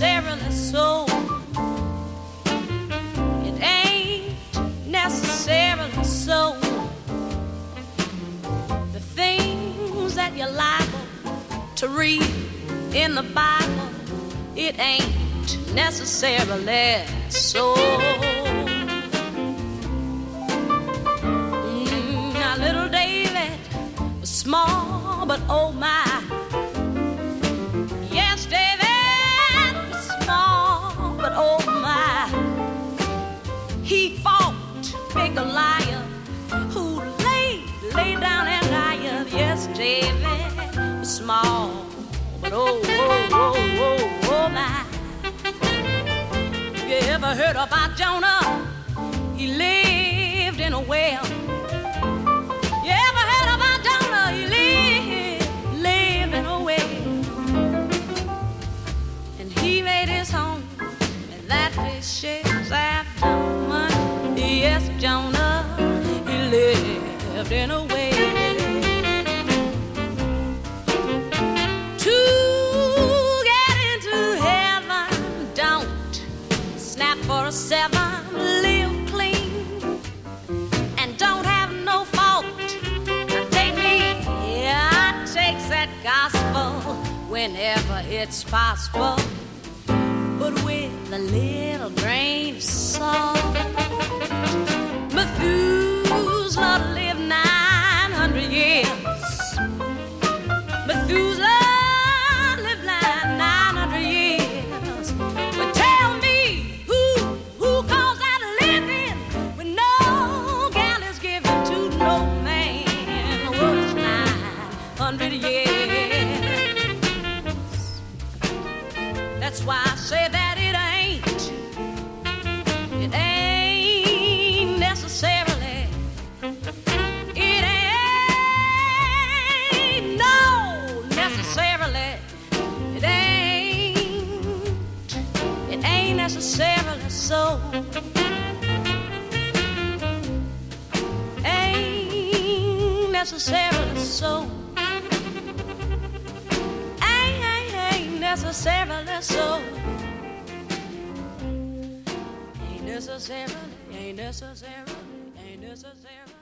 necessarily so. It ain't necessarily so. The things that you're liable to read in the Bible, it ain't necessarily so. Now little David was small, but oh my. Yes, David was small, but oh my. He fought big Goliath, who lay down and died. Yes, David was small, but oh, oh, oh, oh, oh my. You ever heard about Jonah? He lived in a well. You ever heard about Jonah? He lived in a well. And he made his home in that fish's abdomen. Yes, Jonah, he lived in a well. For a 7, live clean and don't have no fault. Now take me, yeah, I take that gospel whenever it's possible, but with a little grain of salt. Methuselah lived 900 years. Methuselah lived 900 years. But tell me, who calls that living when no gal is given to no man? Well, it's 900 years. That's why I say that it ain't necessarily, it ain't no necessarily, it ain't necessarily so. Ain't necessarily so. Ain't necessarily so. Ain't necessarily, ain't necessarily, ain't necessarily.